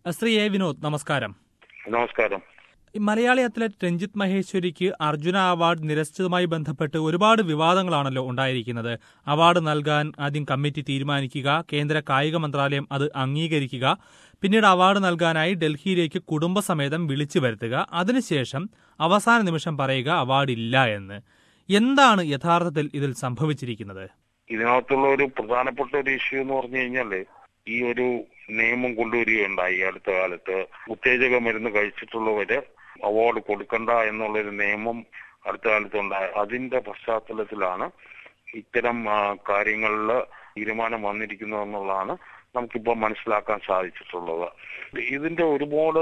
Shri A Vinod, നമസ്കാരം. നമസ്കാരം. Malayali athlete Ranjith മഹേശ്വരിക്ക് അർജുന അവാർഡ് നിരസിച്ചതുമായി ബന്ധപ്പെട്ട് ഒരുപാട് വിവാദങ്ങളാണല്ലോ ഉണ്ടായിരിക്കുന്നത്. അവാർഡ് നൽകാൻ ആദ്യം കമ്മിറ്റി തീരുമാനിക്കുക, കേന്ദ്ര കായിക മന്ത്രാലയം അത് അംഗീകരിക്കുക, പിന്നീട് അവാർഡ് നൽകാനായി ഡൽഹിയിലേക്ക് കുടുംബസമേതം വിളിച്ചു വരുത്തുക, അതിനുശേഷം അവസാന നിമിഷം പറയുക അവാർഡ് ഇല്ല എന്ന്. എന്താണ് യഥാർത്ഥത്തിൽ ഇതിൽ സംഭവിച്ചിരിക്കുന്നത്? ഇതിനകത്തുള്ള ഒരു പ്രധാനപ്പെട്ട ഒരു ഇഷ്യൂ എന്ന് പറഞ്ഞു കഴിഞ്ഞാല് ഈ ഒരു നിയമം കൊണ്ടുവരികയുണ്ടായി. അടുത്ത കാലത്ത് ഉത്തേജക മരുന്ന് കഴിച്ചിട്ടുള്ളവര് അവാർഡ് കൊടുക്കണ്ട എന്നുള്ളൊരു നിയമം അടുത്ത കാലത്തുണ്ടായി. അതിന്റെ പശ്ചാത്തലത്തിലാണ് ഇത്തരം കാര്യങ്ങളിൽ തീരുമാനം വന്നിരിക്കുന്നത് എന്നുള്ളതാണ് നമുക്കിപ്പോൾ മനസ്സിലാക്കാൻ സാധിച്ചിട്ടുള്ളത്. ഇതിന്റെ ഒരുപാട്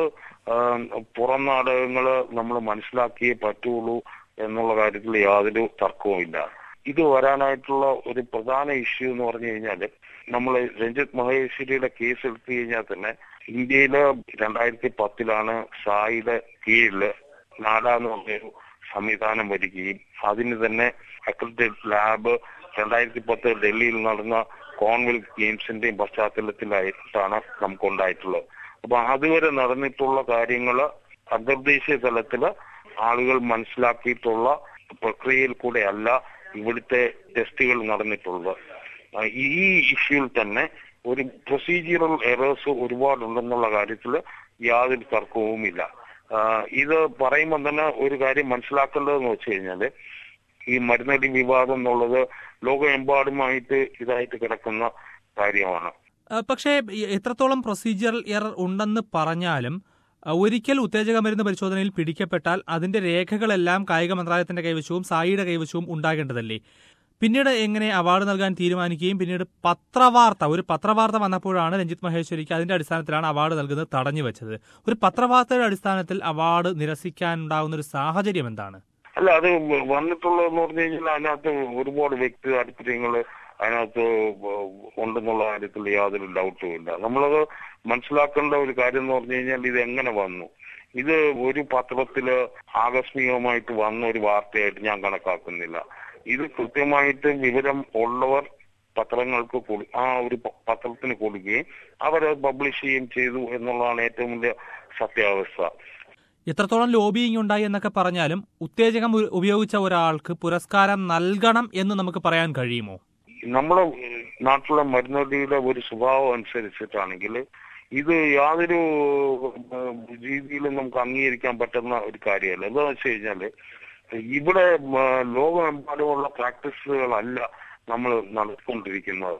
പുറം നാടകങ്ങൾ നമ്മൾ മനസ്സിലാക്കിയേ പറ്റുള്ളൂ എന്നുള്ള കാര്യത്തിൽ യാതൊരു തർക്കവുമില്ല. ഇത് വരാനായിട്ടുള്ള ഒരു പ്രധാന ഇഷ്യൂ എന്ന് പറഞ്ഞു കഴിഞ്ഞാൽ നമ്മൾ രഞ്ജിത്ത് മഹേശ്വരിയുടെ കേസ് എടുത്തു കഴിഞ്ഞാൽ തന്നെ ഇന്ത്യയില് 2010 സായിയുടെ കീഴില് നാഡ എന്ന് പറഞ്ഞൊരു സംവിധാനം വരികയും അതിന് തന്നെ അക്രഡിറ്റഡ് ലാബ് 2010 ഡൽഹിയിൽ നടന്ന കോമൺവെൽത്ത് ഗെയിംസിന്റെയും പശ്ചാത്തലത്തിലായിട്ടാണ് നമുക്കുണ്ടായിട്ടുള്ളത്. അപ്പൊ അതുവരെ നടന്നിട്ടുള്ള കാര്യങ്ങള് അന്തർദേശീയ തലത്തില് ആളുകൾ മനസ്സിലാക്കിയിട്ടുള്ള പ്രക്രിയയിൽ കൂടെ അല്ല ഇവിടുത്തെ ടെസ്റ്റുകൾ നടന്നിട്ടുള്ളത്. ഈ ഇഷ്യൂവിൽ തന്നെ ഒരു പ്രൊസീജിയറൽ എറേഴ്സ് ഒരുപാടുണ്ടെന്നുള്ള കാര്യത്തിൽ യാതൊരു തർക്കവുമില്ല. ഇത് പറയുമ്പോൾ തന്നെ ഒരു കാര്യം മനസ്സിലാക്കേണ്ടതെന്ന് വെച്ച് കഴിഞ്ഞാല് ഈ മരുന്നടി വിവാദം എന്നുള്ളത് ലോകമെമ്പാടുമായിട്ട് ഇതായിട്ട് കിടക്കുന്ന കാര്യമാണ്. പക്ഷേ എത്രത്തോളം പ്രൊസീജിയറൽ എറർ ഉണ്ടെന്ന് പറഞ്ഞാലും ഒരിക്കൽ ഉത്തേജക മരുന്ന് പരിശോധനയിൽ പിടിക്കപ്പെട്ടാൽ അതിന്റെ രേഖകളെല്ലാം കായിക മന്ത്രാലയത്തിന്റെ കൈവശവും സായിയുടെ കൈവശവും ഉണ്ടാകേണ്ടതല്ലേ? പിന്നീട് എങ്ങനെ അവാർഡ് നൽകാൻ തീരുമാനിക്കുകയും പിന്നീട് ഒരു പത്രവാർത്ത വന്നപ്പോഴാണ് രഞ്ജിത്ത് മഹേശ്വരിക്ക് അതിന്റെ അടിസ്ഥാനത്തിലാണ് അവാർഡ് നൽകുന്നത് തടഞ്ഞു വെച്ചത്. ഒരു പത്രവാർത്തയുടെ അടിസ്ഥാനത്തിൽ അവാർഡ് നിരസിക്കാനുണ്ടാകുന്ന ഒരു സാഹചര്യം എന്താണ്? അല്ല, അത് വന്നിട്ടുള്ളതെന്ന് പറഞ്ഞു കഴിഞ്ഞാൽ അതിനകത്ത് ഒരുപാട് വ്യക്തി താല്പര്യങ്ങള് അതിനകത്ത് ഉണ്ടെന്നുള്ള കാര്യത്തിൽ യാതൊരു ഡൗട്ടും ഇല്ല. നമ്മളത് മനസ്സിലാക്കേണ്ട ഒരു കാര്യം എന്ന് പറഞ്ഞു കഴിഞ്ഞാൽ ഇത് എങ്ങനെ വന്നു, ഇത് ഒരു പത്രത്തില് ആകസ്മികമായിട്ട് വന്ന ഒരു വാർത്തയായിട്ട് ഞാൻ കണക്കാക്കുന്നില്ല. ഇത് കൃത്യമായിട്ട് വിവരം ഉള്ളവർ പത്രങ്ങൾക്ക് ആ ഒരു പത്രത്തിന് കൊടുക്കുകയും അവരത് പബ്ലിഷ് ചെയ്യുകയും ചെയ്തു എന്നുള്ളതാണ് ഏറ്റവും വലിയ സത്യാവസ്ഥ. എത്രത്തോളം ലോബിയിങ് ഉണ്ടായി എന്നൊക്കെ പറഞ്ഞാലും ഉത്തേജകം ഉപയോഗിച്ച ഒരാൾക്ക് പുരസ്കാരം നൽകണം എന്ന് നമുക്ക് പറയാൻ കഴിയുമോ? നമ്മുടെ നാട്ടിലെ മരുന്നടിയുടെ ഒരു സ്വഭാവം അനുസരിച്ചിട്ടാണെങ്കിൽ ഇത് യാതൊരു രീതിയിലും നമുക്ക് അംഗീകരിക്കാൻ പറ്റുന്ന ഒരു കാര്യമല്ല. എന്താണെന്ന് വെച്ച് കഴിഞ്ഞാല് ഇവിടെ ലോകമെമ്പാടുമുള്ള പ്രാക്ടീസുകളല്ല നമ്മൾ നടത്തിക്കൊണ്ടിരിക്കുന്നത്.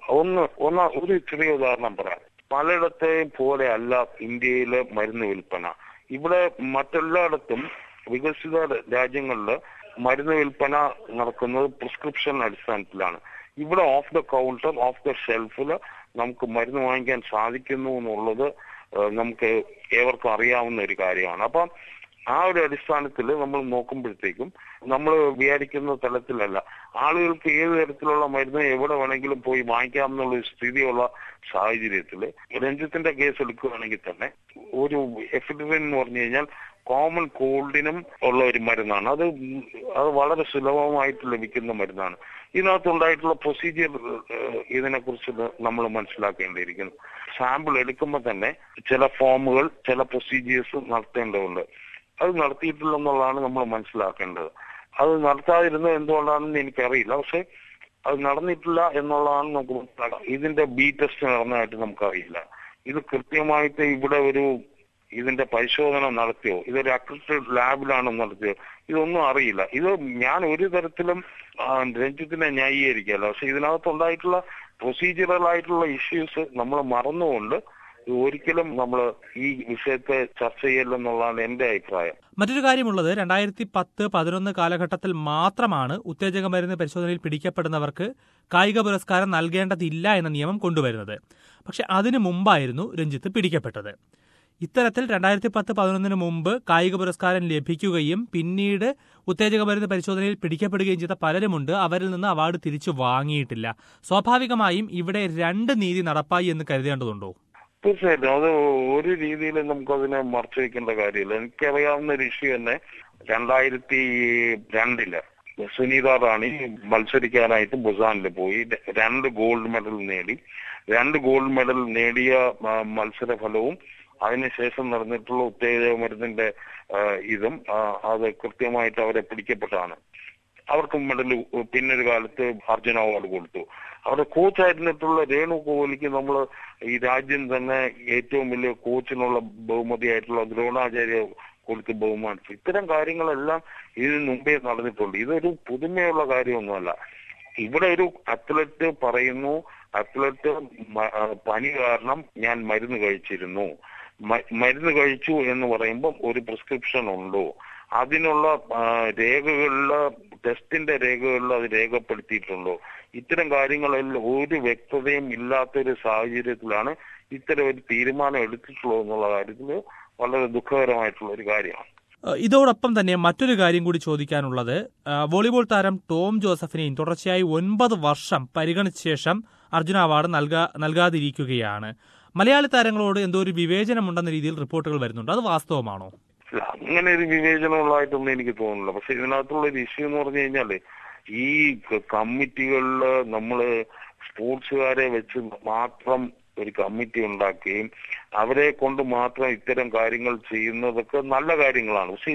ഒരു ചെറിയ ഉദാഹരണം പറയാം. പലയിടത്തെയും പോലെ അല്ല ഇന്ത്യയിലെ മരുന്ന് വിൽപ്പന. ഇവിടെ മറ്റെല്ലായിടത്തും വികസിത രാജ്യങ്ങളിൽ മരുന്ന് വിൽപ്പന നടക്കുന്നത് പ്രിസ്ക്രിപ്ഷൻ അടിസ്ഥാനത്തിലാണ്. ഇവിടെ off the counter, off the ഷെൽഫിൽ നമുക്ക് മരുന്ന് വാങ്ങിക്കാൻ സാധിക്കുന്നു എന്നുള്ളത് നമുക്ക് ഏവർക്കും അറിയാവുന്ന ഒരു കാര്യമാണ്. അപ്പം ആ ഒരു അടിസ്ഥാനത്തിൽ നമ്മൾ നോക്കുമ്പോഴത്തേക്കും നമ്മൾ വിചാരിക്കുന്ന തലത്തിലല്ല, ആളുകൾക്ക് ഏത് തരത്തിലുള്ള മരുന്ന് എവിടെ വേണമെങ്കിലും പോയി വാങ്ങിക്കാമെന്നുള്ള സ്ഥിതിയുള്ള സാഹചര്യത്തിൽ രഞ്ജിത്തിന്റെ കേസ് എടുക്കുകയാണെങ്കിൽ തന്നെ ഒരു എഫിഡ്രിൻ എന്ന് പറഞ്ഞു കഴിഞ്ഞാൽ കോമൺ കോൾഡിനും ഉള്ള ഒരു മരുന്നാണ്. അത് വളരെ സുലഭമായിട്ട് ലഭിക്കുന്ന മരുന്നാണ്. ഇതിനകത്തുണ്ടായിട്ടുള്ള പ്രൊസീജിയർ ഇതിനെക്കുറിച്ച് നമ്മൾ മനസ്സിലാക്കേണ്ടിയിരിക്കുന്നു. സാമ്പിൾ എടുക്കുമ്പോൾ തന്നെ ചില ഫോമുകൾ, ചില പ്രൊസീജിയേഴ്സ് നടത്തേണ്ടതുണ്ട്. അത് നടത്തിയിട്ടില്ലെന്നുള്ളതാണ് നമ്മൾ മനസ്സിലാക്കേണ്ടത്. അത് നടത്താതിരുന്നത് എന്തുകൊണ്ടാണെന്ന് എനിക്കറിയില്ല, പക്ഷെ അത് നടന്നിട്ടില്ല എന്നുള്ളതാണ് നമുക്ക് മനസ്സിലാക്കാം. ഇതിന്റെ ബി ടെസ്റ്റ് നടന്നതായിട്ട് നമുക്കറിയില്ല. ഇത് കൃത്യമായിട്ട് ഇവിടെ ഇതിന്റെ പരിശോധന നടത്തിയോ, ഇതൊരു അക്രഡിറ്റഡ് ലാബിലാണോ നടത്തിയോ, ഇതൊന്നും അറിയില്ല. ഇത് ഞാൻ ഒരു തരത്തിലും രഞ്ജിത്തിനെ ന്യായീകരിക്കല്ല, പക്ഷെ ഇതിനകത്തുണ്ടായിട്ടുള്ള പ്രൊസീജിയറൽ ആയിട്ടുള്ള ഇഷ്യൂസ് നമ്മൾ മറന്നുകൊണ്ട് ഒരിക്കലും നമ്മൾ ഈ വിഷയത്തെ ചർച്ച ചെയ്യല്ലെന്നുള്ളതാണ് എന്റെ അഭിപ്രായം. മറ്റൊരു കാര്യമുള്ളത്, 2010-11 കാലഘട്ടത്തിൽ മാത്രമാണ് ഉത്തേജക മരുന്ന് പരിശോധനയിൽ പിടിക്കപ്പെടുന്നവർക്ക് കായിക പുരസ്കാരം നൽകേണ്ടതില്ല എന്ന നിയമം കൊണ്ടുവരുന്നത്. പക്ഷെ അതിനു മുമ്പായിരുന്നു രഞ്ജിത്ത് പിടിക്കപ്പെട്ടത്. ഇത്തരത്തിൽ 2010-11 മുമ്പ് കായിക പുരസ്കാരം ലഭിക്കുകയും പിന്നീട് ഉത്തേജക മരുന്ന് പരിശോധനയിൽ പിടിക്കപ്പെടുകയും ചെയ്ത പലരുമുണ്ട്. അവരിൽ നിന്ന് അവാർഡ് തിരിച്ചു വാങ്ങിയിട്ടില്ല. സ്വാഭാവികമായും ഇവിടെ രണ്ട് നീതി നടപ്പായി എന്ന് കരുതേണ്ടതുണ്ടോ? തീർച്ചയായിട്ടും അത് ഒരു രീതിയിൽ നമുക്കതിനെ മറച്ചു വെക്കേണ്ട കാര്യമില്ല. എനിക്കറിയാവുന്ന ഒരു ഇഷ്യൂ തന്നെ 2002 സുനീത റാണി മത്സരിക്കാനായിട്ട് ബുസാനിൽ പോയി 2 ഗോൾഡ് മെഡൽ നേടി. 2 ഗോൾഡ് മെഡൽ നേടിയ മത്സര ഫലവും അതിനുശേഷം നടന്നിട്ടുള്ള ഉത്തേജക മരുന്നിന്റെ ഇതും അത് കൃത്യമായിട്ട് അവരെ പിടിക്കപ്പെട്ടാണ്. അവർക്ക് മെഡൽ പിന്നൊരു കാലത്ത് അർജുന അവാർഡ് കൊടുത്തു. അവിടെ കോച്ചായിരുന്നിട്ടുള്ള രേണു കോഹ്ലിക്ക് നമ്മൾ ഈ രാജ്യം തന്നെ ഏറ്റവും വലിയ കോച്ചിനുള്ള ബഹുമതിയായിട്ടുള്ള ദ്രോണാചാര്യ കൊടുത്ത് ബഹുമാനിച്ചു. ഇത്തരം കാര്യങ്ങളെല്ലാം ഇതിന് മുമ്പേ നടന്നിട്ടുണ്ട്. ഇതൊരു പുതുമയുള്ള കാര്യമൊന്നുമല്ല. ഇവിടെ ഒരു അത്ലറ്റ് പറയുന്നു, അത്ലറ്റ് പനി കാരണം ഞാൻ മരുന്ന് കഴിച്ചിരുന്നു, മരുന്ന് കഴിച്ചു എന്ന് പറയുമ്പോൾ ഒരു പ്രിസ്ക്രിപ്ഷൻ ഉണ്ടോ, അതിനുള്ള രേഖകളിൽ, ടെസ്റ്റിന്റെ രേഖകളിൽ അത് രേഖപ്പെടുത്തിയിട്ടുണ്ടോ? ഇത്തരം കാര്യങ്ങളെല്ലാം ഒരു വ്യക്തതയും ഇല്ലാത്തൊരു സാഹചര്യത്തിലാണ് ഇത്തരം ഒരു തീരുമാനം എടുത്തിട്ടുള്ളത് എന്നുള്ള കാര്യത്തിൽ വളരെ ദുഃഖകരമായിട്ടുള്ള ഒരു കാര്യമാണ്. ഇതോടൊപ്പം തന്നെ മറ്റൊരു കാര്യം കൂടി ചോദിക്കാനുള്ളത്, വോളിബോൾ താരം ടോം ജോസഫിനെയും തുടർച്ചയായി 9 വർഷം പരിഗണിച്ച ശേഷം അർജുന അവാർഡ് നൽകാതിരിക്കുകയാണ്. മലയാളി താരങ്ങളോട് എന്തോ ഒരു വിവേചനമുണ്ടെന്ന രീതിയിൽ റിപ്പോർട്ടുകൾ വരുന്നുണ്ട്. അത് വാസ്തവമാണോ? അങ്ങനെ ഒരു വിവേചനമുള്ളതായിട്ടൊന്നും എനിക്ക് തോന്നുന്നില്ല. പക്ഷെ ഇതിനകത്തുള്ള ഒരു ഇഷ്യൂ എന്ന് പറഞ്ഞു കഴിഞ്ഞാല്, ഈ കമ്മിറ്റികളില് നമ്മള് സ്പോർട്സുകാരെ വെച്ച് മാത്രം ഒരു കമ്മിറ്റി ഉണ്ടാക്കുകയും അവരെ കൊണ്ട് മാത്രം ഇത്തരം കാര്യങ്ങൾ ചെയ്യുന്നതൊക്കെ നല്ല കാര്യങ്ങളാണ്. പക്ഷെ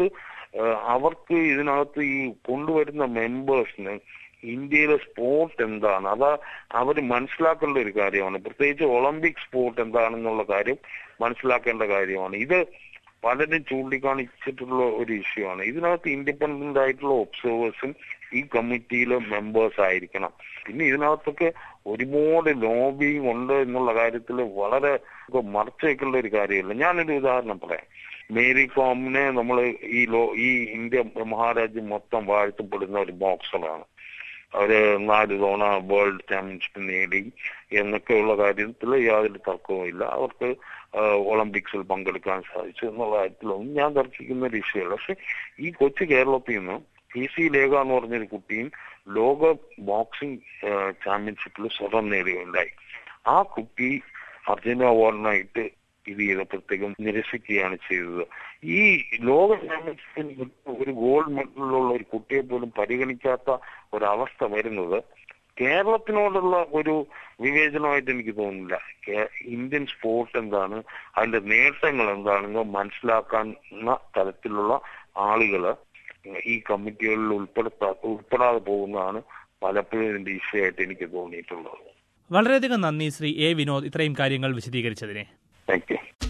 അവർക്ക് ഇതിനകത്ത് ഈ കൊണ്ടുവരുന്ന മെമ്പേഴ്സിന് ഇന്ത്യയിലെ സ്പോർട്ട് എന്താണ് അത് അവർ മനസ്സിലാക്കേണ്ട ഒരു കാര്യമാണ്. പ്രത്യേകിച്ച് ഒളിമ്പിക് സ്പോർട്ട് എന്താണെന്നുള്ള കാര്യം മനസ്സിലാക്കേണ്ട കാര്യമാണ്. ഇത് പലരും ചൂണ്ടിക്കാണിച്ചിട്ടുള്ള ഒരു ഇഷ്യൂ ആണ്. ഇതിനകത്ത് ഇൻഡിപെൻഡന്റ് ആയിട്ടുള്ള ഒബ്സർവേഴ്സും ഈ കമ്മിറ്റിയിലെ മെമ്പേഴ്സ് ആയിരിക്കണം. പിന്നെ ഇതിനകത്തൊക്കെ ഒരുപാട് ലോബിയും ഉണ്ട് എന്നുള്ള കാര്യത്തിൽ വളരെ മറച്ചു വെക്കേണ്ട ഒരു കാര്യമില്ല. ഞാനൊരു ഉദാഹരണം പറയാം. മേരി കോമിനെ നമ്മൾ ഈ ഇന്ത്യ മഹാരാജ്യം മൊത്തം വാഴ്ത്തപ്പെടുന്ന ഒരു ബോക്സറാണ്. അവര് 4 തവണ വേൾഡ് ചാമ്പ്യൻഷിപ്പ് നേടി എന്നൊക്കെയുള്ള കാര്യത്തിൽ യാതൊരു തർക്കവും ഇല്ല. അവർക്ക് ഒളിമ്പിക്സിൽ പങ്കെടുക്കാൻ സാധിച്ചു എന്നുള്ള കാര്യത്തിലൊന്നും ഞാൻ തർക്കിക്കുന്ന ഒരു വിഷയമല്ല. പക്ഷെ ഈ കൊച്ചു കേരളത്തിൽ നിന്ന് PC ലേഖ എന്ന് പറഞ്ഞൊരു കുട്ടിയും ലോക ബോക്സിംഗ് ചാമ്പ്യൻഷിപ്പിൽ സ്വർണം നേടുകയുണ്ടായി. ആ കുട്ടി അർജുന അവാർഡിനായിട്ട് ഇത് ചെയ്തപ്പോഴത്തേക്കും നിരസിക്കുകയാണ് ചെയ്തത്. ഈ ലോക ചാമ്പ്യൻഷിപ്പിന് ഒരു ഗോൾഡ് മെഡലുള്ള ഒരു കുട്ടിയെ പോലും പരിഗണിക്കാത്ത ഒരവസ്ഥ വരുന്നത് കേരളത്തിനോടുള്ള ഒരു വിവേചനമായിട്ട് എനിക്ക് തോന്നുന്നില്ല. ഇന്ത്യൻ സ്പോർട്ട് എന്താണ്, അതിന്റെ നേട്ടങ്ങൾ എന്താണെന്ന് മനസ്സിലാക്കുന്ന തരത്തിലുള്ള ആളുകള് ഈ കമ്മിറ്റികളിൽ ഉൾപ്പെടാതെ പോകുന്നതാണ് പലപ്പോഴും ഇതിന്റെ ഇഷ്യമായിട്ട് എനിക്ക് തോന്നിയിട്ടുള്ളത്. വളരെയധികം നന്ദി ശ്രീ എ. വിനോദ്, ഇത്രയും കാര്യങ്ങൾ വിശദീകരിച്ചതിനെ. Thank you.